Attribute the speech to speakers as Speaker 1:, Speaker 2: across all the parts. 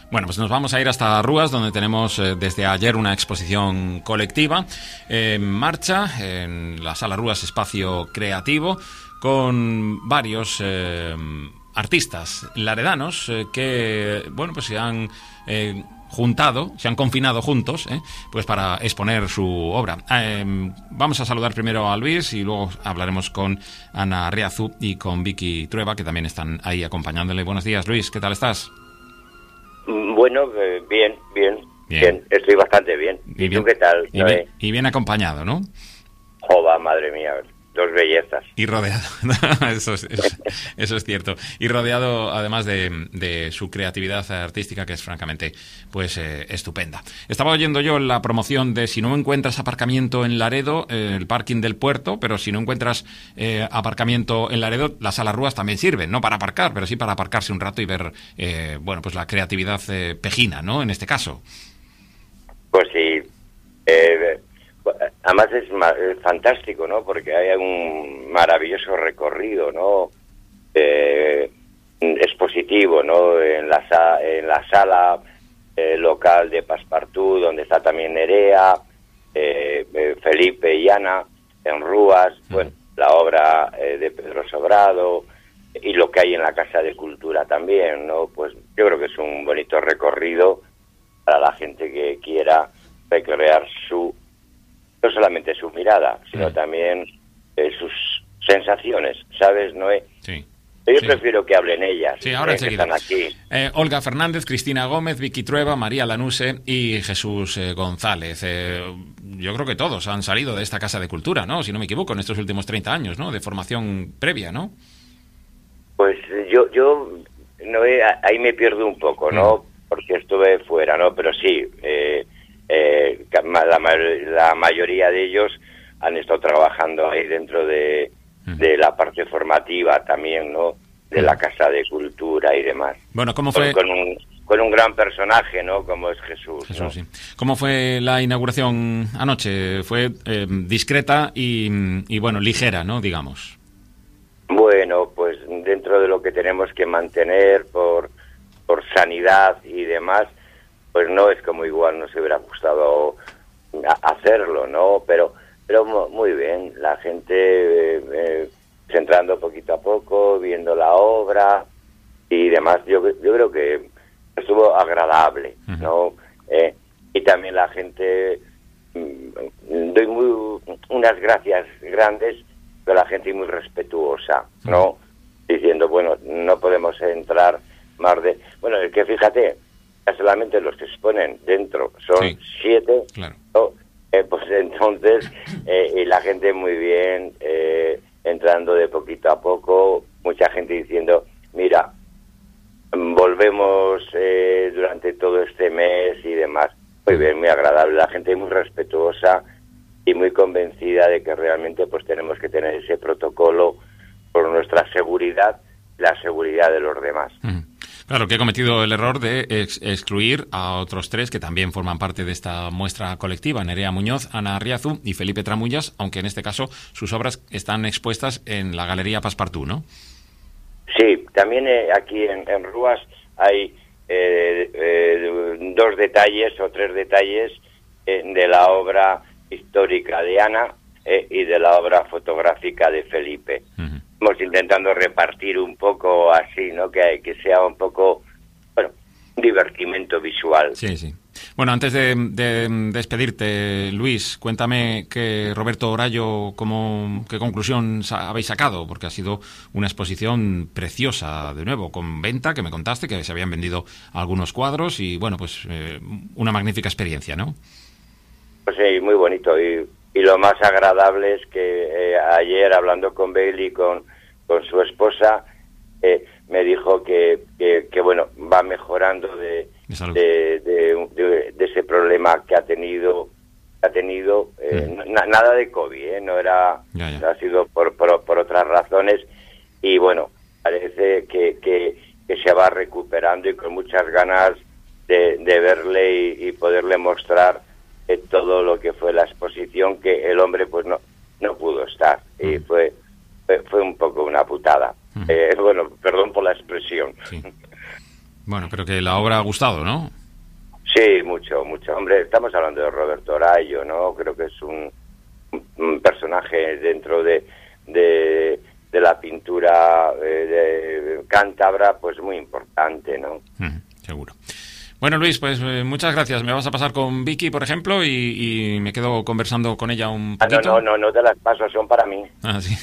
Speaker 1: Bueno, pues nos vamos a ir hasta Rúas, donde tenemos desde ayer una exposición colectiva en marcha en la Sala Rúas Espacio Creativo, con varios artistas laredanos que, bueno, pues se han se han confinado juntos, pues para exponer su obra. Vamos a saludar primero a Luis y luego hablaremos con Ana Riazu y con Vicky Trueba, que también están ahí acompañándole. Buenos días, Luis, ¿qué tal estás?
Speaker 2: Bueno, bien. Estoy bastante bien. ¿Y tú qué tal?
Speaker 1: Y bien acompañado, ¿no?
Speaker 2: Joder, madre mía, dos bellezas.
Speaker 1: Y rodeado, eso es cierto. Y rodeado, además, de su creatividad artística, que es francamente, pues, estupenda. Estaba oyendo yo la promoción de si no encuentras aparcamiento en Laredo, el parking del puerto, pero si no encuentras aparcamiento en Laredo, las Salas Rúas también sirven, no para aparcar, pero sí para aparcarse un rato y ver, bueno, pues la creatividad pejina, ¿no? En este caso.
Speaker 2: Pues sí. Además es fantástico, ¿no? Porque hay un maravilloso recorrido, ¿no? Expositivo, ¿no? En la sala local de Passepartout, donde está también Nerea, Felipe y Ana, en Rúas, bueno, la obra de Pedro Sobrado y lo que hay en la Casa de Cultura también, ¿no? Pues yo creo que es un bonito recorrido para la gente que quiera recrear no solamente su mirada, sino también sus sensaciones, ¿sabes, Noé?
Speaker 1: Sí.
Speaker 2: Yo prefiero que hablen ellas.
Speaker 1: Sí, ahora enseguida.
Speaker 2: Que están aquí.
Speaker 1: Olga Fernández, Cristina Gómez, Vicky Trueba, María Lanuse y Jesús González. Yo creo que todos han salido de esta Casa de Cultura, ¿no? Si no me equivoco, en estos últimos 30 años, ¿no? De formación previa, ¿no?
Speaker 2: Pues yo Noé, ahí me pierdo un poco, ¿no? Porque estuve fuera, ¿no? Pero sí, la mayoría de ellos han estado trabajando ahí dentro de la parte formativa también, ¿no? De la Casa de Cultura y demás.
Speaker 1: Bueno, ¿cómo fue?
Speaker 2: Con un gran personaje, ¿no? Como es Jesús, ¿no?
Speaker 1: Sí. ¿Cómo fue la inauguración anoche? Fue discreta y, bueno, ligera, ¿no? Digamos.
Speaker 2: Bueno, pues dentro de lo que tenemos que mantener por sanidad y demás, pues no es como igual nos hubiera gustado hacerlo, ¿no? Pero muy bien, la gente entrando poquito a poco, viendo la obra y demás. Yo creo que estuvo agradable, ¿no? Y también la gente, doy unas gracias grandes, pero la gente muy respetuosa, ¿no? Diciendo, bueno, no podemos entrar más de... Bueno, es que fíjate, solamente los que se exponen dentro son 7,
Speaker 1: claro.
Speaker 2: ¿no? Pues entonces, y la gente muy bien, entrando de poquito a poco, mucha gente diciendo, mira, volvemos durante todo este mes y demás. Muy bien, muy agradable, la gente muy respetuosa y muy convencida de que realmente pues tenemos que tener ese protocolo por nuestra seguridad, la seguridad de los demás.
Speaker 1: Claro, que he cometido el error de excluir a otros 3 que también forman parte de esta muestra colectiva, Nerea Muñoz, Ana Riazu y Felipe Tramullas, aunque en este caso sus obras están expuestas en la Galería Passepartout, ¿no? Sí,
Speaker 2: también aquí en Rúas hay 2 detalles o 3 detalles de la obra histórica de Ana y de la obra fotográfica de Felipe. Estamos intentando repartir un poco así, ¿no? Que sea un poco, bueno, un divertimento visual.
Speaker 1: Sí. Bueno, antes de despedirte, Luis, cuéntame que Roberto Orallo, ¿qué conclusión habéis sacado? Porque ha sido una exposición preciosa, de nuevo, con venta, que me contaste, que se habían vendido algunos cuadros y, bueno, pues una magnífica experiencia, ¿no?
Speaker 2: Pues sí, muy bonito y lo más agradable es que ayer, hablando con Bailey, con su esposa, me dijo que bueno, va mejorando de ese problema que ha tenido. Nada de COVID, no era, ha sido por otras razones, y bueno, parece que se va recuperando y con muchas ganas de verle y poderle mostrar todo lo que fue la exposición, que el hombre pues no pudo estar y fue un poco una putada. Bueno, perdón por la expresión.
Speaker 1: Sí. Bueno, creo que la obra ha gustado, ¿no?
Speaker 2: Sí, mucho, mucho. Hombre, estamos hablando de Roberto Arallo, ¿no? Creo que es un personaje dentro de la pintura de cántabra, pues muy importante, ¿no?
Speaker 1: Seguro. Bueno, Luis, pues muchas gracias. Me vas a pasar con Vicky, por ejemplo, y me quedo conversando con ella un poquito.
Speaker 2: No te las paso, son para mí.
Speaker 1: Ah, sí.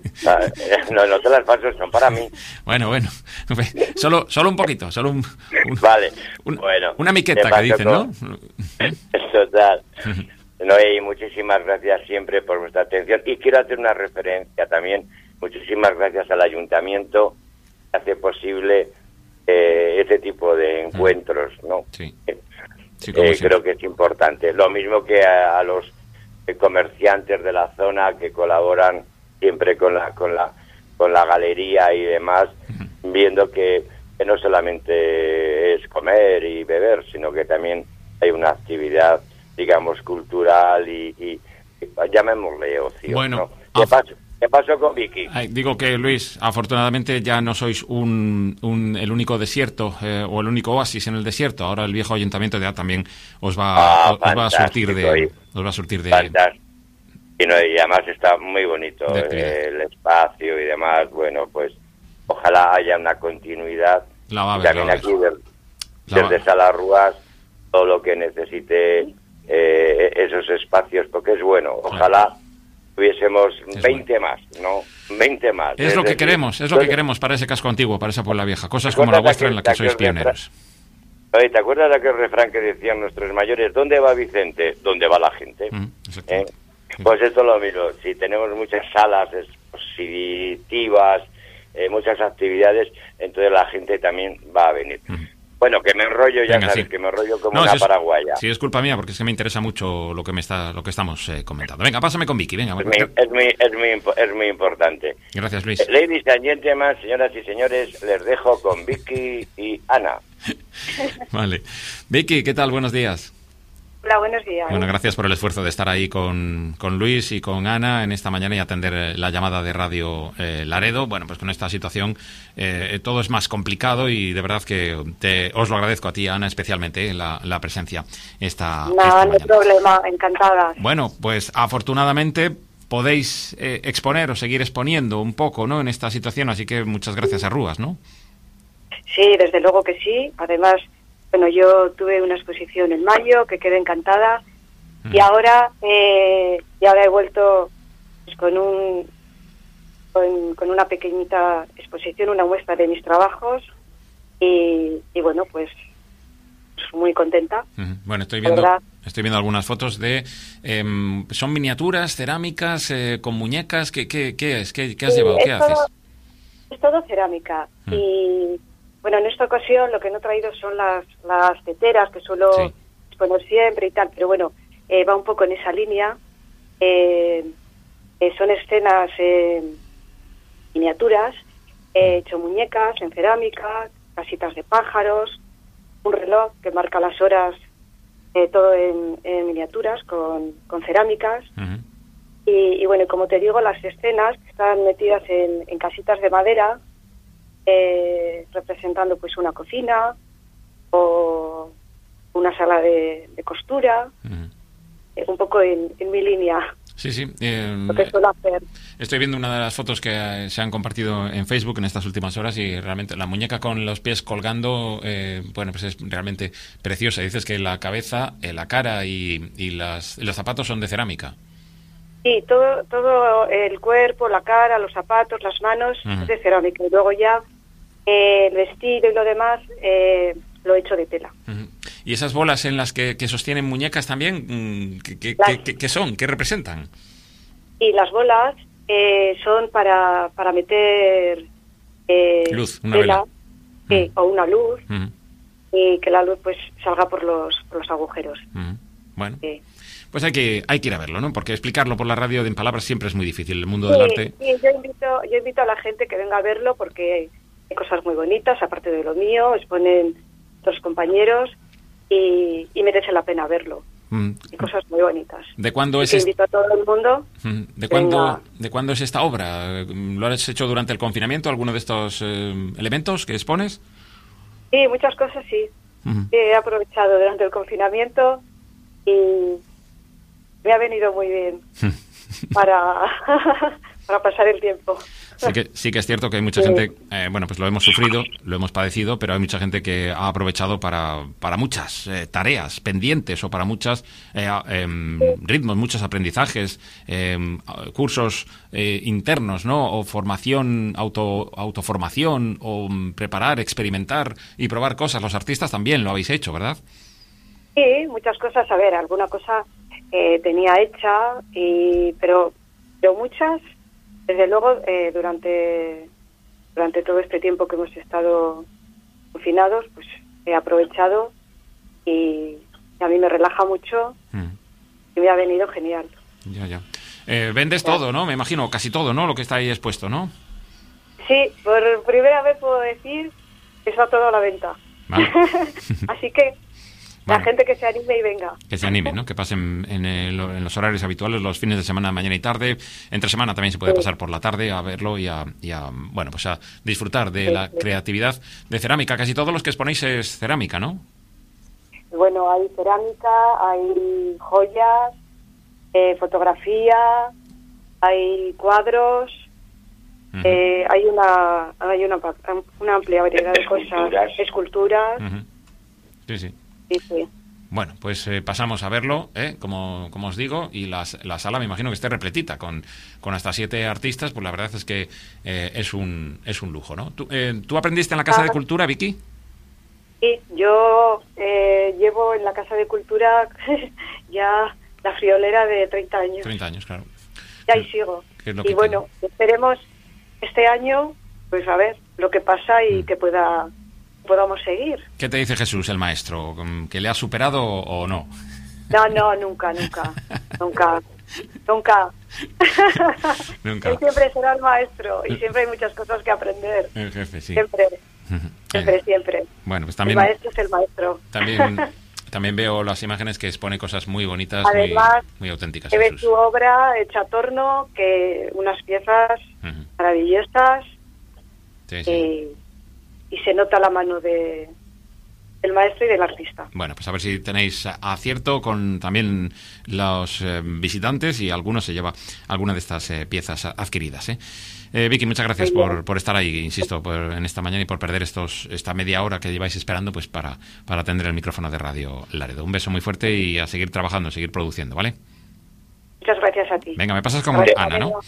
Speaker 2: No te las paso, son para mí.
Speaker 1: Bueno. Solo un poquito,
Speaker 2: Vale.
Speaker 1: Bueno, una miqueta que dicen, ¿no?
Speaker 2: Total. No, y muchísimas gracias siempre por vuestra atención. Y quiero hacer una referencia también. Muchísimas gracias al ayuntamiento que hace posible este tipo de encuentros, ¿no?
Speaker 1: Sí.
Speaker 2: Creo que es importante. Lo mismo que a los comerciantes de la zona que colaboran siempre con la galería y demás, viendo que no solamente es comer y beber, sino que también hay una actividad, digamos, cultural y llamémosle ocio.
Speaker 1: Bueno,
Speaker 2: ¿no? ¿Qué pasó con Vicky?
Speaker 1: Digo que, Luis, afortunadamente ya no sois el único desierto o el único oasis en el desierto. Ahora el viejo ayuntamiento ya también os va a surtir de...
Speaker 2: Fantástico. Y además está muy bonito el espacio y demás. Bueno, pues ojalá haya una continuidad.
Speaker 1: La va a
Speaker 2: y
Speaker 1: ver,
Speaker 2: también aquí desde Salarruas, todo lo que necesite esos espacios, porque es bueno. Ojalá tuviésemos 20 más, ¿no? 20 más.
Speaker 1: Es lo que queremos para ese casco antiguo, para esa Puebla Vieja. Cosas como la vuestra en la que sois pioneros.
Speaker 2: Oye, ¿te acuerdas de aquel refrán que decían nuestros mayores? ¿Dónde va Vicente? ¿Dónde va la gente? Pues esto es lo mismo. Si tenemos muchas salas expositivas, muchas actividades, entonces la gente también va a venir. Bueno, que me enrollo, ya sabes, que me enrollo como una paraguaya.
Speaker 1: Sí, es culpa mía, porque es que me interesa mucho lo que estamos comentando. Venga, pásame con Vicky, venga.
Speaker 2: Es muy importante.
Speaker 1: Gracias, Luis.
Speaker 2: Ladies and gentlemen, señoras y señores, les dejo con Vicky y Ana.
Speaker 1: Vale. Vicky, ¿qué tal? Buenos días.
Speaker 3: Hola, buenos días.
Speaker 1: Bueno, gracias por el esfuerzo de estar ahí con Luis y con Ana en esta mañana y atender la llamada de Radio Laredo. Bueno, pues con esta situación todo es más complicado y de verdad que os lo agradezco a ti, Ana, especialmente la presencia esta mañana.
Speaker 3: No hay problema, encantada.
Speaker 1: Bueno, pues afortunadamente podéis exponer o seguir exponiendo un poco, ¿no?, en esta situación, así que muchas gracias a Rúas, ¿no?
Speaker 3: Sí, desde luego que sí. Además, bueno, yo tuve una exposición en mayo que quedé encantada y ahora he vuelto pues, con una pequeñita exposición, una muestra de mis trabajos y bueno, pues muy contenta.
Speaker 1: Bueno, estoy viendo algunas fotos de... ¿son miniaturas, cerámicas, con muñecas? ¿Qué es? ¿Qué has llevado? ¿Qué haces?
Speaker 3: Es todo cerámica y... Bueno, en esta ocasión lo que no he traído son las teteras que suelo exponer siempre y tal, pero bueno, va un poco en esa línea. Son escenas miniaturas, he hecho muñecas en cerámica, casitas de pájaros, un reloj que marca las horas, todo en miniaturas con cerámicas. Y bueno, como te digo, las escenas que están metidas en casitas de madera, representando pues una cocina o una sala de costura, un poco en mi línea.
Speaker 1: Sí.
Speaker 3: Lo que suelo hacer.
Speaker 1: Estoy viendo una de las fotos que se han compartido en Facebook en estas últimas horas y realmente la muñeca con los pies colgando, bueno, pues es realmente preciosa. Dices que la cabeza, la cara y los zapatos son de cerámica.
Speaker 3: Sí, todo el cuerpo, la cara, los zapatos, las manos es de cerámica y luego ya el vestido y lo demás lo he hecho de tela.
Speaker 1: ¿Y esas bolas en las que sostienen muñecas también, qué son? ¿Qué representan?
Speaker 3: Y las bolas son para meter
Speaker 1: luz, una
Speaker 3: tela,
Speaker 1: vela.
Speaker 3: O una luz, y que la luz pues salga por los agujeros.
Speaker 1: Bueno. Pues hay que ir a verlo, ¿no? Porque explicarlo por la radio en palabras siempre es muy difícil. El mundo del arte...
Speaker 3: Sí, yo invito a la gente que venga a verlo porque hay cosas muy bonitas, aparte de lo mío, exponen otros compañeros y merece la pena verlo. Hay cosas muy bonitas.
Speaker 1: ¿De cuándo es
Speaker 3: invito a todo el mundo.
Speaker 1: ¿De cuándo es esta obra? ¿Lo has hecho durante el confinamiento, alguno de estos elementos que expones?
Speaker 3: Sí, muchas cosas sí. He aprovechado durante el confinamiento y me ha venido muy bien para pasar el tiempo.
Speaker 1: Sí que es cierto que hay mucha gente, bueno, pues lo hemos sufrido, lo hemos padecido, pero hay mucha gente que ha aprovechado para muchas tareas pendientes o para muchos ritmos, muchos aprendizajes, cursos internos, ¿no? O formación, autoformación, o preparar, experimentar y probar cosas. Los artistas también lo habéis hecho, ¿verdad?
Speaker 3: Sí, muchas cosas. A ver, alguna cosa tenía hecha, pero muchas... Desde luego, durante todo este tiempo que hemos estado confinados, pues he aprovechado y a mí me relaja mucho y me ha venido genial.
Speaker 1: Ya. Vendes todo, ¿no? Me imagino, casi todo, ¿no? Lo que está ahí expuesto, ¿no?
Speaker 3: Sí, por primera vez puedo decir que está todo a la venta.
Speaker 1: Vale.
Speaker 3: Así que
Speaker 1: bueno,
Speaker 3: la gente que se anime y venga.
Speaker 1: Que se anime, ¿no? Que pasen en los horarios habituales, los fines de semana, mañana y tarde. Entre semana también se puede pasar por la tarde a verlo y a bueno, pues a disfrutar de la creatividad de cerámica. Casi todos los que exponéis es cerámica, ¿no? Bueno,
Speaker 3: hay cerámica, hay joyas, fotografía, hay cuadros, hay una amplia variedad de cosas, esculturas.
Speaker 1: Sí.
Speaker 3: Sí.
Speaker 1: Bueno, pues pasamos a verlo, como os digo, y la sala me imagino que esté repletita con hasta 7 artistas, pues la verdad es que es un lujo, ¿no? ¿Tú aprendiste en la Casa de Cultura, Vicky?
Speaker 3: Sí, yo llevo en la Casa de Cultura ya la friolera de 30 años.
Speaker 1: 30 años, claro.
Speaker 3: Y ahí sigo.
Speaker 1: Y
Speaker 3: bueno, esperemos este año, pues a ver lo que pasa y que podamos seguir.
Speaker 1: ¿Qué te dice Jesús, el maestro? ¿Que le ha superado o no?
Speaker 3: No, nunca. Nunca. Él siempre será el maestro y siempre hay muchas cosas que aprender.
Speaker 1: El jefe, sí.
Speaker 3: Siempre.
Speaker 1: Bueno, pues también...
Speaker 3: El maestro es el maestro.
Speaker 1: También veo las imágenes que expone cosas muy bonitas,
Speaker 3: además,
Speaker 1: muy auténticas.
Speaker 3: Ves su obra hecha a torno, que unas piezas maravillosas.
Speaker 1: Sí.
Speaker 3: Y se nota la mano del maestro y del artista.
Speaker 1: Bueno, pues a ver si tenéis acierto con también los visitantes y alguno se lleva alguna de estas piezas adquiridas. Vicky, muchas gracias por estar ahí, insisto, en esta mañana y por perder esta media hora que lleváis esperando pues para atender el micrófono de Radio Laredo. Un beso muy fuerte y a seguir trabajando, a seguir produciendo, ¿vale?
Speaker 3: Muchas gracias a ti.
Speaker 1: Venga, me pasas con Ana, ¿no?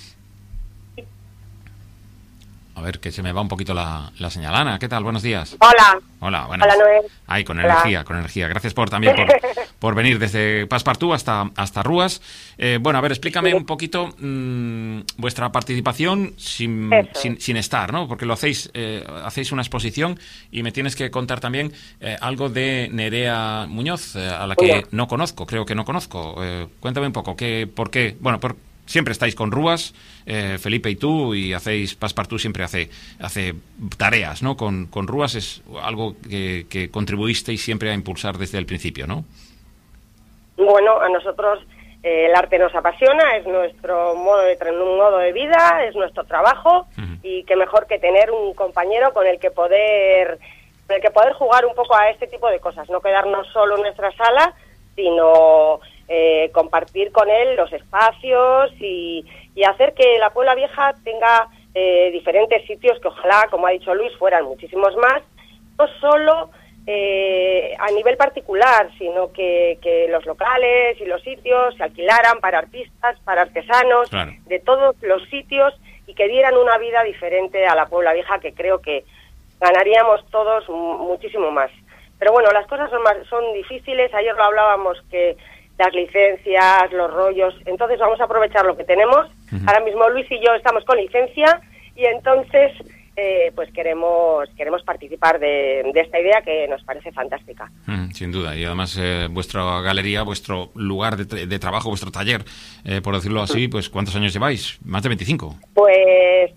Speaker 1: A ver, que se me va un poquito la señal. Ana, ¿qué tal? Buenos días.
Speaker 3: Hola,
Speaker 1: buenas.
Speaker 3: Hola, Noel.
Speaker 1: Ay, con energía. Gracias también por venir desde Passepartout hasta Rúas. Bueno, a ver, explícame un poquito vuestra participación sin estar, ¿no? Porque lo hacéis una exposición y me tienes que contar también algo de Nerea Muñoz, a la que no conozco, creo que no conozco. Cuéntame un poco, ¿por qué? Bueno, siempre estáis con Rúas, Felipe y tú, y hacéis, Passepartout siempre hace tareas, ¿no? Con Rúas es algo que contribuisteis siempre a impulsar desde el principio, ¿no?
Speaker 4: Bueno, a nosotros el arte nos apasiona, es nuestro modo de vida, es nuestro trabajo, y qué mejor que tener un compañero con el que poder jugar un poco a este tipo de cosas, no quedarnos solo en nuestra sala, sino compartir con él los espacios y hacer que la Puebla Vieja tenga diferentes sitios que ojalá, como ha dicho Luis, fueran muchísimos más, no solo a nivel particular, sino que los locales y los sitios se alquilaran para artistas, para artesanos, claro, de todos los sitios, y que dieran una vida diferente a la Puebla Vieja, que creo que ganaríamos todos muchísimo más. Pero bueno, las cosas son difíciles, ayer lo hablábamos, que las licencias, los rollos, entonces vamos a aprovechar lo que tenemos. Ahora mismo Luis y yo estamos con licencia y entonces pues queremos participar de esta idea que nos parece fantástica.
Speaker 1: Sin duda, y además vuestra galería, vuestro lugar de trabajo, vuestro taller, por decirlo así, pues ¿cuántos años lleváis? ¿Más de 25?
Speaker 4: Pues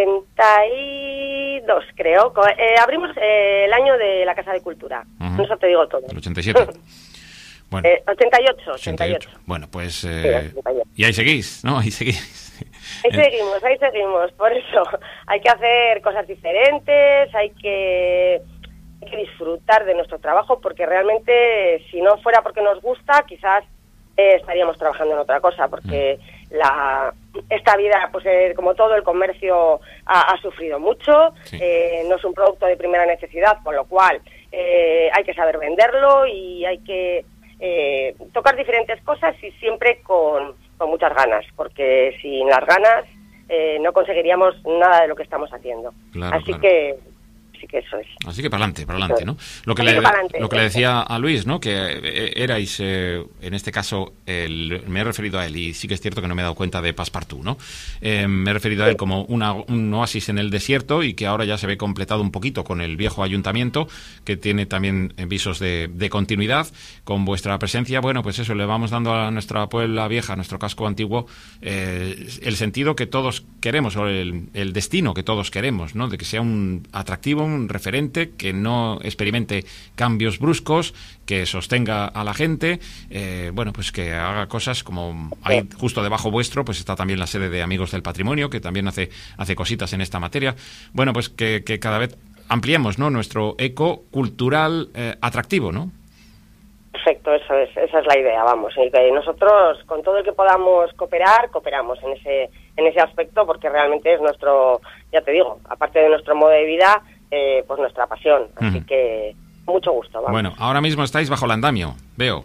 Speaker 4: 32, creo. Abrimos el año de la Casa de Cultura, eso te digo todo.
Speaker 1: ¿El 87? Bueno,
Speaker 4: 88.
Speaker 1: Bueno, pues...
Speaker 4: Sí, 88.
Speaker 1: Y ahí seguís, ¿no? Ahí seguís.
Speaker 4: Ahí seguimos. Por eso hay que hacer cosas diferentes, hay que hay que disfrutar de nuestro trabajo, porque realmente si no fuera porque nos gusta, quizás estaríamos trabajando en otra cosa, porque esta vida, pues como todo, el comercio ha sufrido mucho,
Speaker 1: sí.
Speaker 4: No es un producto de primera necesidad, con lo cual hay que saber venderlo y hay que tocar diferentes cosas y siempre con muchas ganas, porque sin las ganas no conseguiríamos nada de lo que estamos haciendo.
Speaker 1: Claro,
Speaker 4: Así que eso es.
Speaker 1: Así que para adelante, ¿no? Lo que le decía a Luis, ¿no? Que erais, en este caso, me he referido a él, y sí que es cierto que no me he dado cuenta de Passepartout, ¿no? Me he referido a él como un oasis en el desierto, y que ahora ya se ve completado un poquito con el viejo ayuntamiento, que tiene también visos de continuidad. Con vuestra presencia, bueno, pues eso, le vamos dando a nuestra Puebla Vieja, a nuestro casco antiguo, el sentido que todos queremos, o el destino que todos queremos, ¿no? De que sea un atractivo, un referente, que no experimente cambios bruscos, que sostenga a la gente, bueno, pues que haga cosas como hay justo debajo vuestro, pues está también la sede de Amigos del Patrimonio, que también hace cositas en esta materia. Bueno, pues que cada vez ampliemos, ¿no?, nuestro eco cultural atractivo, ¿no?
Speaker 4: Perfecto, esa es la idea, vamos. Y que nosotros, con todo el que podamos cooperamos en ese aspecto, porque realmente es nuestro, ya te digo, aparte de nuestro modo de vida, pues nuestra pasión. Así que mucho gusto, vamos.
Speaker 1: Bueno, ahora mismo estáis bajo el andamio, veo.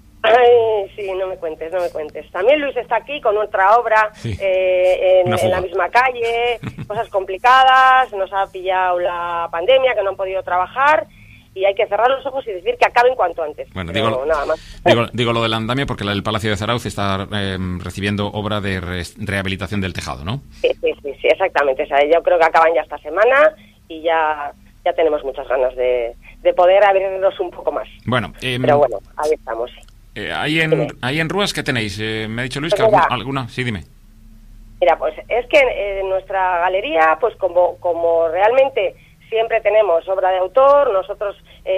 Speaker 4: Ay, sí, no me cuentes. También Luis está aquí con otra obra,
Speaker 1: sí,
Speaker 4: en la misma calle, cosas complicadas, nos ha pillado la pandemia, que no han podido trabajar, y hay que cerrar los ojos y decir que acaben cuanto antes.
Speaker 1: Bueno,
Speaker 4: nada más.
Speaker 1: Digo lo del andamio porque el Palacio de Zarauz está recibiendo obra de rehabilitación del tejado, ¿no?
Speaker 4: Sí, exactamente. O sea, yo creo que acaban ya esta semana y ya tenemos muchas ganas de poder abrirnos un poco más.
Speaker 1: Bueno,
Speaker 4: pero bueno, ahí estamos.
Speaker 1: Ahí en Rúas, ¿qué tenéis? Me ha dicho Luis que alguna... Sí, dime.
Speaker 4: Mira, pues es que en nuestra galería, pues como realmente siempre tenemos obra de autor, nosotros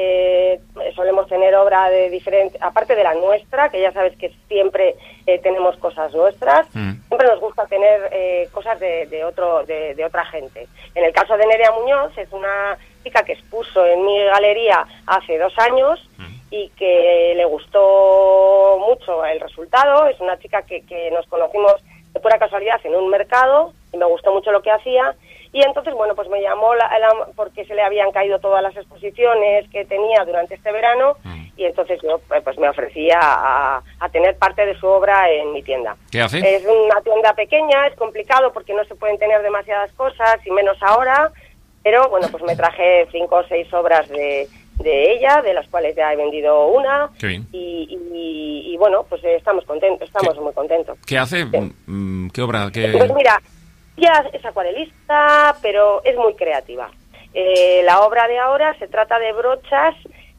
Speaker 4: solemos tener obra de diferente, aparte de la nuestra, que ya sabes que siempre tenemos cosas nuestras, siempre nos gusta tener cosas de otra gente. En el caso de Nerea Muñoz, es una chica que expuso en mi galería hace 2 años y que le gustó mucho el resultado. Es una chica que nos conocimos de pura casualidad en un mercado y me gustó mucho lo que hacía. Y entonces, bueno, pues me llamó porque se le habían caído todas las exposiciones que tenía durante este verano, y entonces yo pues me ofrecía a tener parte de su obra en mi tienda.
Speaker 1: ¿Qué hace?
Speaker 4: Es una tienda pequeña, es complicado porque no se pueden tener demasiadas cosas, y menos ahora, pero bueno, pues me traje 5 o 6 obras de ella, de las cuales ya he vendido una.
Speaker 1: Qué bien.
Speaker 4: Y bueno, pues estamos contentos, muy contentos.
Speaker 1: ¿Qué hace? Sí. ¿Qué obra?
Speaker 4: Pues mira, ella es acuarelista, pero es muy creativa. La obra de ahora se trata de brochas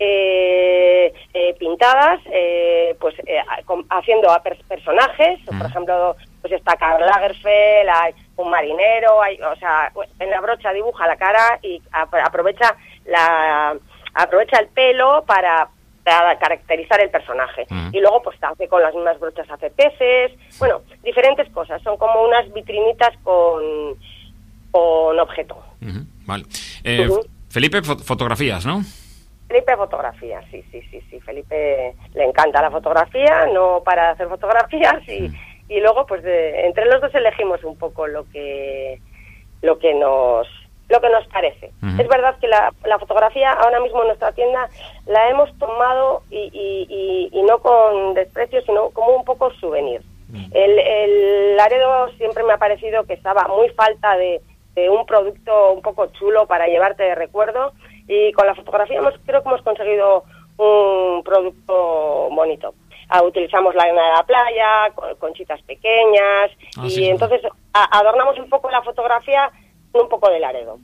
Speaker 4: pintadas, pues haciendo a personajes. Por ejemplo, pues está Karl Lagerfeld, hay un marinero, o sea, en la brocha dibuja la cara y aprovecha el pelo para caracterizar el personaje. Y luego pues hace con las mismas brochas, hace peces, bueno, diferentes cosas, son como unas vitrinitas con objeto.
Speaker 1: Vale. Felipe, fotografías, ¿no?
Speaker 4: Felipe fotografía, sí. Felipe le encanta la fotografía, no para de hacer fotografías, y luego pues entre los dos elegimos un poco lo que nos parece. Es verdad que la fotografía ahora mismo en nuestra tienda la hemos tomado y no con desprecio, sino como un poco souvenir. El Laredo siempre me ha parecido que estaba muy falta de un producto un poco chulo para llevarte de recuerdo, y con la fotografía creo que hemos conseguido un producto bonito. Utilizamos la arena de la playa, conchitas pequeñas, entonces adornamos un poco la fotografía con un poco de Laredo.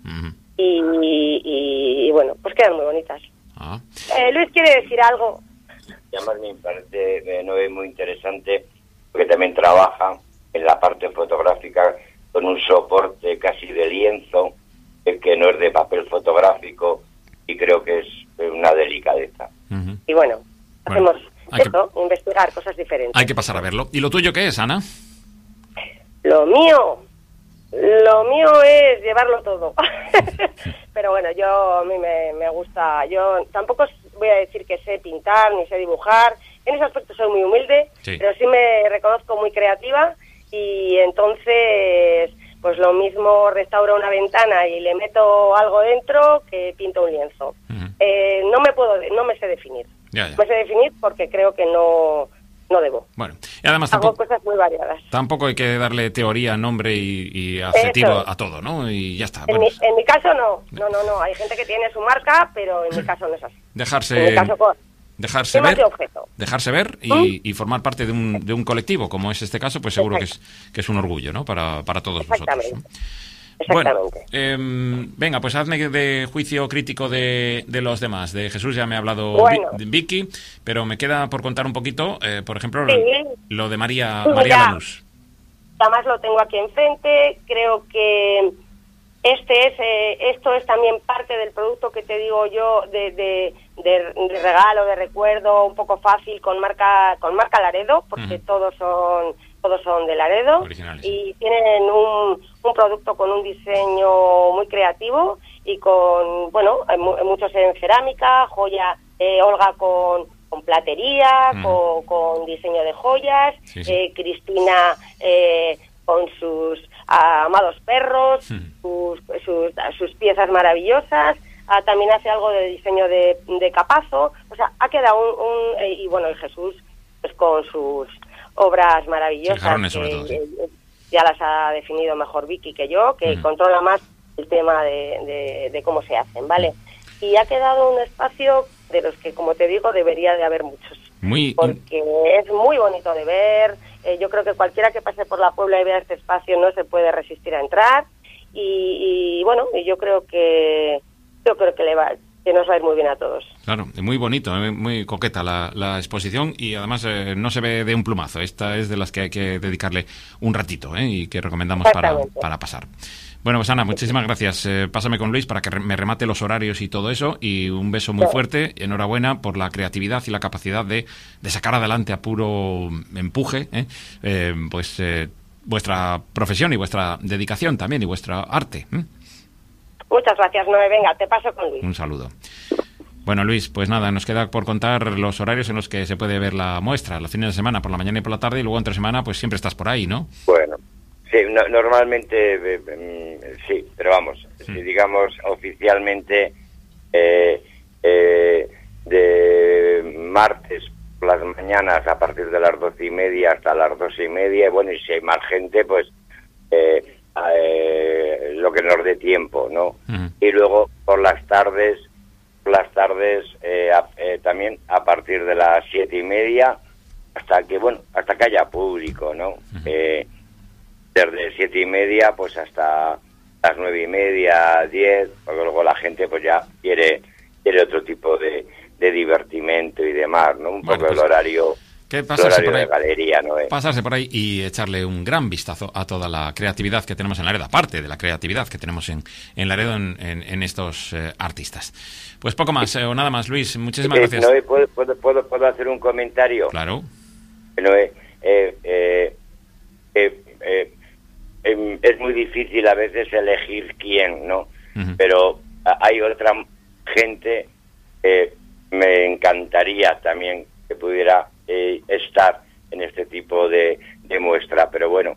Speaker 4: Y bueno, pues quedan muy bonitas. Luis quiere decir algo.
Speaker 2: Y además me parece muy interesante, porque también trabaja en la parte fotográfica con un soporte casi de lienzo, que no es de papel fotográfico, y creo que es una delicadeza.
Speaker 4: Y bueno, hacemos investigar cosas diferentes.
Speaker 1: Hay que pasar a verlo. ¿Y lo tuyo qué es, Ana?
Speaker 4: Lo mío, Lo mío es llevarlo todo. Pero bueno, a mí me gusta. Yo tampoco voy a decir que sé pintar ni sé dibujar. En ese aspecto soy muy humilde,
Speaker 1: sí,
Speaker 4: pero sí me reconozco muy creativa y entonces pues lo mismo restauro una ventana y le meto algo dentro que pinto un lienzo. No me sé definir.
Speaker 1: Ya.
Speaker 4: Me sé definir porque creo que no debo.
Speaker 1: Bueno, y además
Speaker 4: hago cosas muy variadas.
Speaker 1: Tampoco hay que darle teoría, nombre y adjetivo a todo, ¿no? Y ya está. Bueno,
Speaker 4: en mi caso no. Hay gente que tiene su marca, pero en mi caso no es así.
Speaker 1: Dejarse ver y formar parte de un colectivo, como es este caso, pues seguro que es un orgullo, ¿no? Para todos vosotros, ¿no?
Speaker 4: Exactamente.
Speaker 1: Bueno, venga, pues hazme de juicio crítico de los demás. De Jesús ya me ha hablado Vicky, pero me queda por contar un poquito, por ejemplo, lo de María Lanús.
Speaker 4: Además lo tengo aquí enfrente, creo que esto es también parte del producto que te digo yo de regalo, de recuerdo, un poco fácil con marca Laredo, porque todos son de Laredo.
Speaker 1: Originales.
Speaker 4: Y tienen un producto con un diseño muy creativo y con, muchos en cerámica, joya, Olga con platería, con diseño de joyas, sí. Cristina con sus amados perros, sus piezas maravillosas. También hace algo de diseño de capazo. O sea, ha quedado y el Jesús pues con sus obras maravillosas.
Speaker 1: Sí, jarrones, sobre todo, sí.
Speaker 4: Ya las ha definido mejor Vicky que yo, que controla más el tema de cómo se hacen, ¿vale? Y ha quedado un espacio de los que, como te digo, debería de haber muchos. Porque es muy bonito de ver. Yo creo que cualquiera que pase por la Puebla y vea este espacio no se puede resistir a entrar. Y yo creo que que nos va a ir muy bien a todos.
Speaker 1: Claro, muy bonito, muy coqueta la exposición y además no se ve de un plumazo. Esta es de las que hay que dedicarle un ratito y que recomendamos para pasar. Bueno, pues Ana, muchísimas gracias. Pásame con Luis para que me remate los horarios y todo eso, y un beso muy fuerte. Enhorabuena por la creatividad y la capacidad de sacar adelante a puro empuje vuestra profesión y vuestra dedicación también y vuestra arte.
Speaker 4: Muchas gracias, Noé. Venga, te paso con Luis.
Speaker 1: Un saludo. Bueno, Luis, pues nada, nos queda por contar los horarios en los que se puede ver la muestra, los fines de semana, por la mañana y por la tarde, y luego entre semana, pues siempre estás por ahí, ¿no?
Speaker 2: Bueno, sí, normalmente sí, pero vamos, si digamos oficialmente de martes por las mañanas a partir de las 12:30 hasta las 2:30, bueno, y si hay más gente, pues lo que nos dé tiempo, ¿no? Y luego por las tardes también a partir de las 7:30 hasta que haya público, ¿no? Desde 7:30 pues hasta las 9:30, 10, porque luego la gente pues ya quiere otro tipo de divertimento y demás, ¿no? Un poco el horario.
Speaker 1: Que pasarse por ahí,
Speaker 2: de galería, ¿no?
Speaker 1: Pasarse por ahí y echarle un gran vistazo a toda la creatividad que tenemos en Laredo, aparte de la creatividad que tenemos en Laredo en estos artistas. Pues poco más o nada más, Luis. Muchísimas gracias.
Speaker 2: Noé, ¿puedo hacer un comentario?
Speaker 1: Claro.
Speaker 2: Noé, es muy difícil a veces elegir quién, ¿no? Pero hay otra gente que me encantaría también que pudiera estar en este tipo de muestra, pero bueno,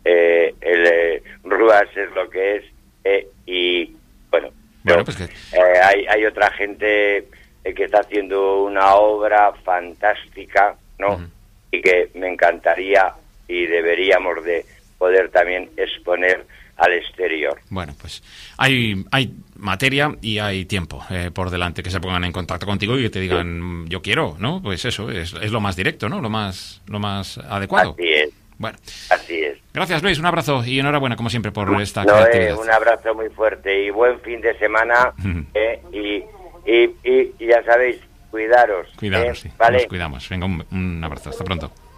Speaker 2: Rúas es lo que es, y bueno,
Speaker 1: pues que...
Speaker 2: hay otra gente que está haciendo una obra fantástica, ¿no? Y que me encantaría y deberíamos de poder también exponer al exterior.
Speaker 1: Bueno, pues hay materia y hay tiempo por delante, que se pongan en contacto contigo y que te digan yo quiero, ¿no? Pues eso es lo más directo, ¿no? Lo más adecuado.
Speaker 2: Así es.
Speaker 1: Bueno,
Speaker 2: así es.
Speaker 1: Gracias, Luis, un abrazo y enhorabuena como siempre por esta creatividad.
Speaker 2: Un abrazo muy fuerte y buen fin de semana y ya sabéis, cuidaros.
Speaker 1: Cuidaros, sí.
Speaker 2: ¿Vale?
Speaker 1: Nos cuidamos. Venga, un abrazo, hasta pronto.